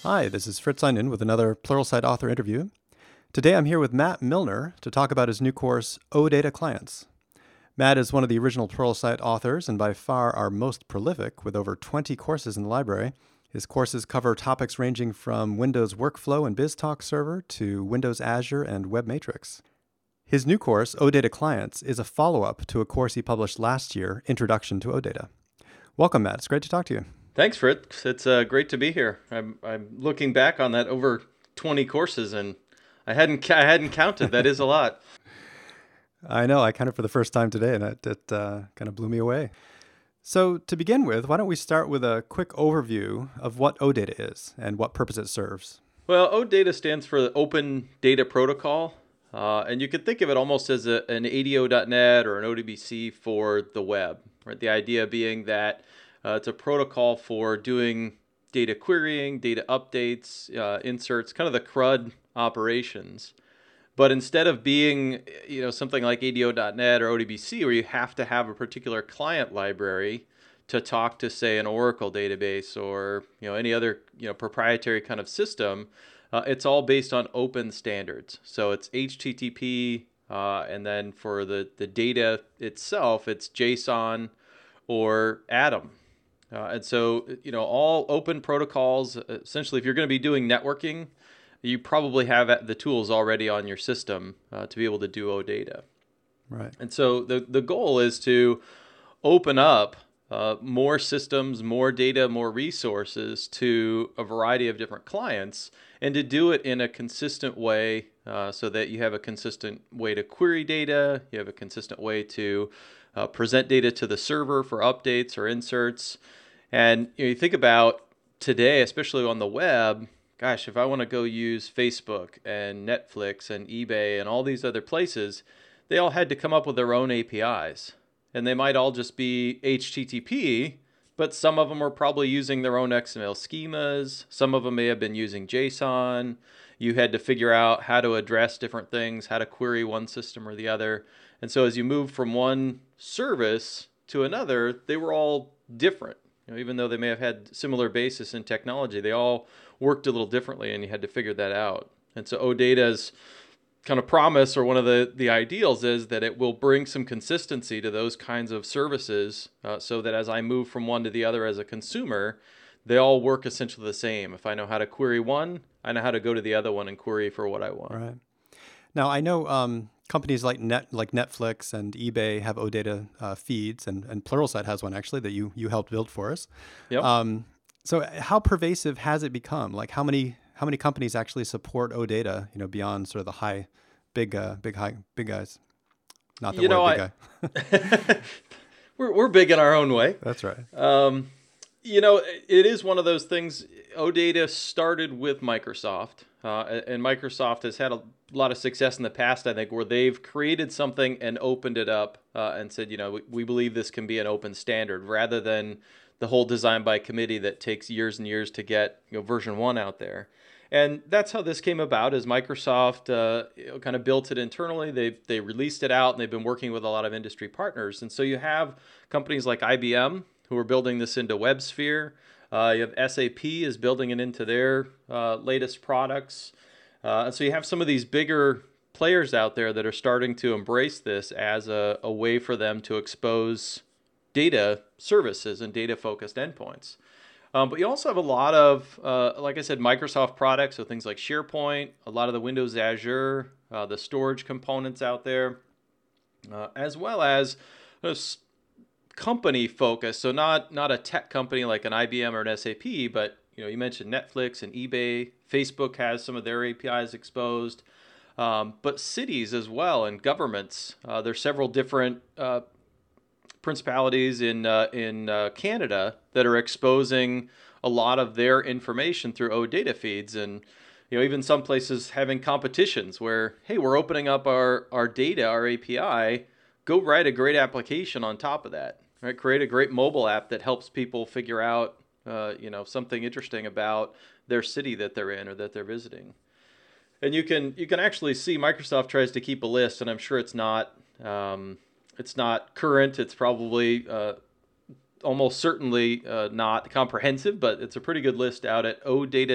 Hi, this is Fritz Einan with another Pluralsight author interview. Today I'm here with Matt Milner to talk about his new course, OData Clients. Matt is one of the original Pluralsight authors and by far our most prolific, with over 20 courses in the library. His courses cover topics ranging from Windows Workflow and BizTalk Server to Windows Azure and Web Matrix. His new course, OData Clients, is a follow-up to a course he published last year, Introduction to OData. Welcome, Matt. It's great to talk to you. Thanks, Fritz. It's great to be here. I'm looking back on that over 20 courses, and I hadn't counted. That is a lot. I know. I counted for the first time today, and it kind of blew me away. So to begin with, why don't we start with a quick overview of what OData is and what purpose it serves? Well, OData stands for the Open Data Protocol, and you could think of it almost as an ADO.NET or an ODBC for the web. Right? The idea being that it's a protocol for doing data querying, data updates, inserts, kind of the CRUD operations. But instead of being, something like ADO.NET or ODBC, where you have to have a particular client library to talk to, say, an Oracle database or any other proprietary kind of system, it's all based on open standards. So it's HTTP, and then for the data itself, it's JSON or Atom. And so, all open protocols, essentially, if you're going to be doing networking, you probably have the tools already on your system to be able to do OData. Right. And so the goal is to open up more systems, more data, more resources to a variety of different clients, and to do it in a consistent way so that you have a consistent way to query data, you have a consistent way to present data to the server for updates or inserts. And you think about today, especially on the web, gosh, if I want to go use Facebook and Netflix and eBay and all these other places, they all had to come up with their own APIs. And they might all just be HTTP, but some of them are probably using their own XML schemas. Some of them may have been using JSON. You had to figure out how to address different things, how to query one system or the other. And so as you move from one service to another, they were all different. Even though they may have had similar basis in technology, they all worked a little differently, and you had to figure that out. And so OData's kind of promise, or one of the ideals, is that it will bring some consistency to those kinds of services so that as I move from one to the other as a consumer, they all work essentially the same. If I know how to query one, I know how to go to the other one and query for what I want. Right. Now, I know companies like Netflix and eBay have OData feeds, and Pluralsight has one actually that you helped build for us. Yep. So how pervasive has it become? Like how many companies actually support OData, beyond sort of the big guys? Not that we're a big guy. we're big in our own way. That's right. It is one of those things. OData started with Microsoft, and Microsoft has had a lot of success in the past, I think, where they've created something and opened it up and said, we believe this can be an open standard, rather than the whole design by committee that takes years and years to get version 1 out there. And that's how this came about, is Microsoft kind of built it internally. They released it out, and they've been working with a lot of industry partners. And so you have companies like IBM who are building this into WebSphere. You have SAP is building it into their latest products. And so you have some of these bigger players out there that are starting to embrace this as a way for them to expose data services and data-focused endpoints. But you also have a lot of, like I said, Microsoft products, so things like SharePoint, a lot of the Windows Azure, the storage components out there, as well as company focus. So not a tech company like an IBM or an SAP, but you mentioned Netflix and eBay. Facebook has some of their APIs exposed, but cities as well and governments. There's several different principalities in Canada that are exposing a lot of their information through OData feeds, and even some places having competitions where, hey, we're opening up our data, our API, go write a great application on top of that, right? Create a great mobile app that helps people figure out something interesting about their city that they're in or that they're visiting. And you can actually see Microsoft tries to keep a list, and I'm sure it's not current. It's probably almost certainly not comprehensive, but it's a pretty good list out at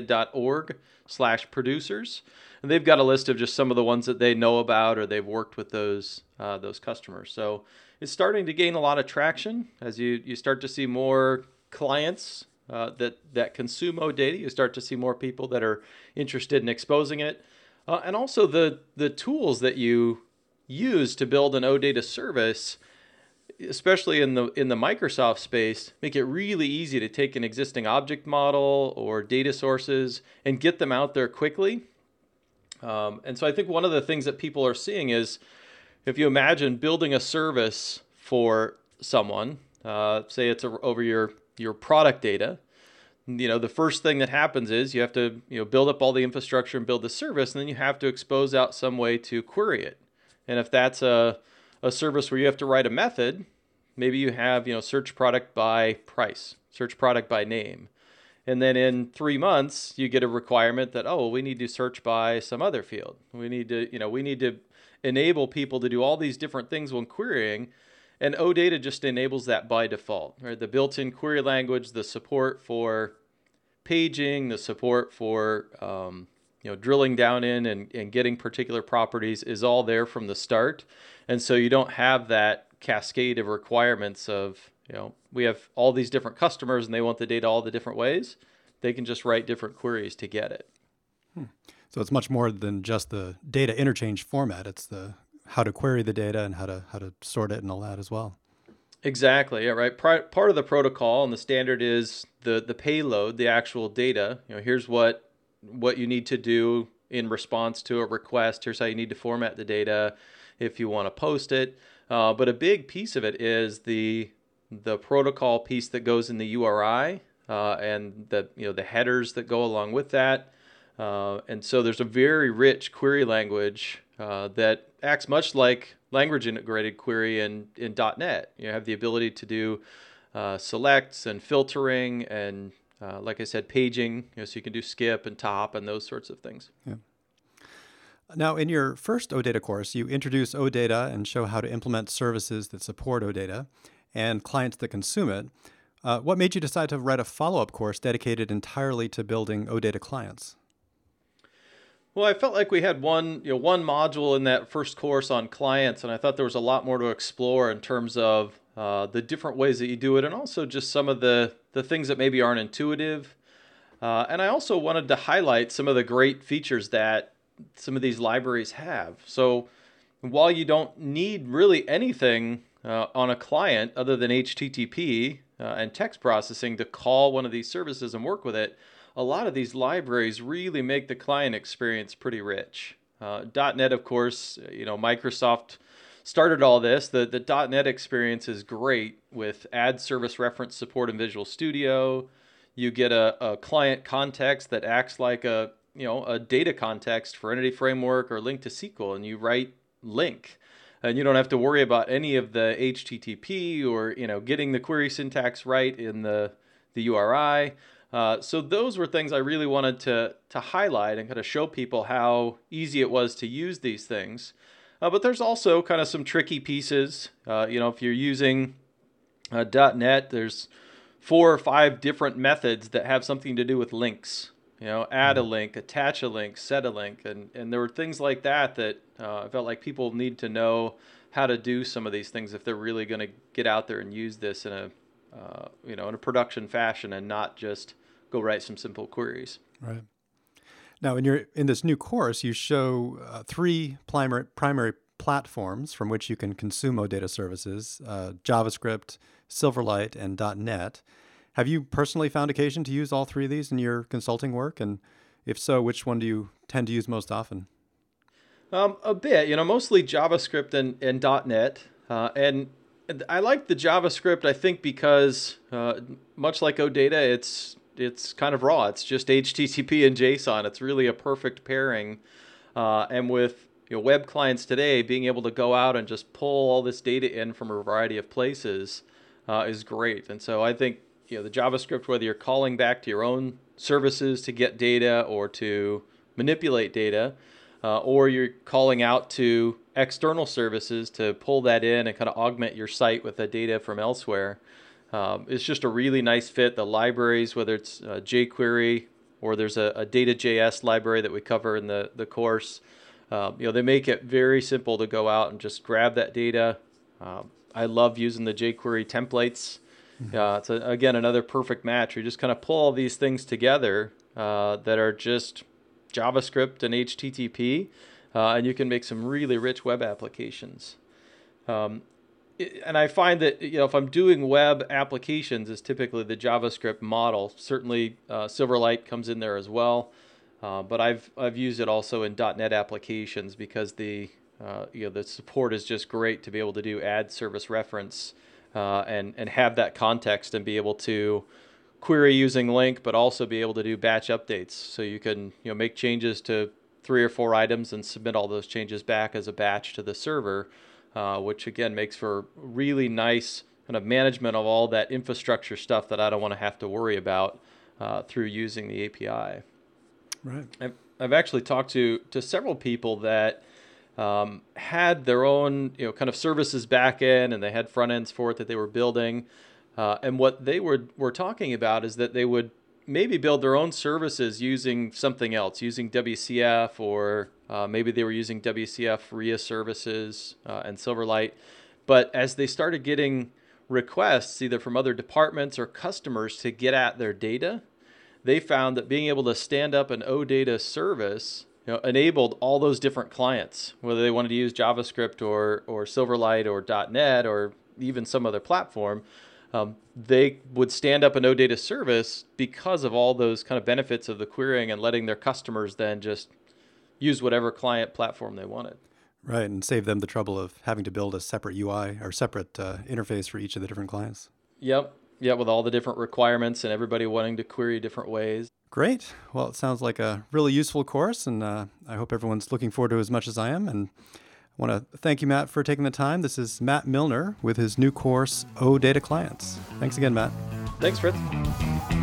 odata.org/producers. And they've got a list of just some of the ones that they know about or they've worked with those customers. So it's starting to gain a lot of traction as you start to see more clients that consume OData. You start to see more people that are interested in exposing it. And also the tools that you use to build an OData service, especially in the Microsoft space, make it really easy to take an existing object model or data sources and get them out there quickly. And so I think one of the things that people are seeing is, if you imagine building a service for someone, say it's over your product data, the first thing that happens is you have to build up all the infrastructure and build the service, and then you have to expose out some way to query it. And if that's a service where you have to write a method, maybe you have search product by price, search product by name. And then in 3 months, you get a requirement that, we need to search by some other field. We need to enable people to do all these different things when querying. And OData just enables that by default, right? The built-in query language, the support for paging, the support for drilling down in and getting particular properties is all there from the start. And so you don't have that cascade of requirements of, we have all these different customers and they want the data all the different ways. They can just write different queries to get it. So it's much more than just the data interchange format. It's the how to query the data and how to sort it and all that as well. Exactly. Yeah, right. Part of the protocol and the standard is the payload, the actual data. Here's what you need to do in response to a request. Here's how you need to format the data if you want to post it. But a big piece of it is the protocol piece that goes in the URI and the headers that go along with that. And so there's a very rich query language that acts much like language integrated query in .NET. You have the ability to do selects and filtering and like I said, paging. So you can do skip and top and those sorts of things. Yeah. Now, in your first OData course, you introduce OData and show how to implement services that support OData and clients that consume it. What made you decide to write a follow-up course dedicated entirely to building OData clients? Well, I felt like we had one module in that first course on clients, and I thought there was a lot more to explore in terms of the different ways that you do it, and also just some of the things that maybe aren't intuitive. And I also wanted to highlight some of the great features that some of these libraries have. So while you don't need really anything on a client other than HTTP and text processing to call one of these services and work with it, a lot of these libraries really make the client experience pretty rich. .NET, of course, Microsoft started all this. The .NET experience is great with ad service reference support in Visual Studio. You get a client context that acts like a data context for Entity Framework or Link to SQL, and you write link. And you don't have to worry about any of the HTTP or getting the query syntax right in the URI. So those were things I really wanted to highlight and kind of show people how easy it was to use these things. But there's also kind of some tricky pieces. If you're using .NET, there's 4 or 5 different methods that have something to do with links. Add a link, attach a link, set a link, and there were things like that I felt like people need to know how to do some of these things if they're really going to get out there and use this in a production fashion and not just go write some simple queries. Right. Now, in this new course, you show 3 primary platforms from which you can consume OData services: JavaScript, Silverlight, and .NET. Have you personally found occasion to use all 3 of these in your consulting work? And if so, which one do you tend to use most often? A bit, mostly JavaScript and .NET. And I like the JavaScript, I think, because much like OData, it's kind of raw. It's just HTTP and JSON. It's really a perfect pairing. And with web clients today, being able to go out and just pull all this data in from a variety of places is great. And so I think the JavaScript, whether you're calling back to your own services to get data or to manipulate data, or you're calling out to external services to pull that in and kind of augment your site with the data from elsewhere, It's just a really nice fit. The libraries, whether it's jQuery or there's a data.js library that we cover in the course, they make it very simple to go out and just grab that data. I love using the jQuery templates. It's, again, another perfect match. You just kind of pull all these things together that are just JavaScript and HTTP, and you can make some really rich web applications. And I find that if I'm doing web applications, is typically the JavaScript model. Certainly, Silverlight comes in there as well, but I've used it also in .NET applications because the support is just great to be able to do add service reference and have that context and be able to query using LINQ, but also be able to do batch updates. So you can make changes to 3 or 4 items and submit all those changes back as a batch to the server, which again makes for really nice kind of management of all that infrastructure stuff that I don't want to have to worry about through using the API. Right. I've actually talked to several people that had their own kind of services back end, and they had front ends for it that they were building. And what they were talking about is that they would maybe build their own services using something else, using WCF, or maybe they were using WCF RIA services and Silverlight. But as they started getting requests, either from other departments or customers to get at their data, they found that being able to stand up an OData service enabled all those different clients, whether they wanted to use JavaScript or Silverlight or .NET or even some other platform. They would stand up an OData service because of all those kind of benefits of the querying and letting their customers then just use whatever client platform they wanted. Right, and save them the trouble of having to build a separate UI or separate interface for each of the different clients. Yep, with all the different requirements and everybody wanting to query different ways. Great. Well, it sounds like a really useful course, and I hope everyone's looking forward to it as much as I am. And I want to thank you, Matt, for taking the time. This is Matt Milner with his new course, OData Clients. Thanks again, Matt. Thanks, Fritz.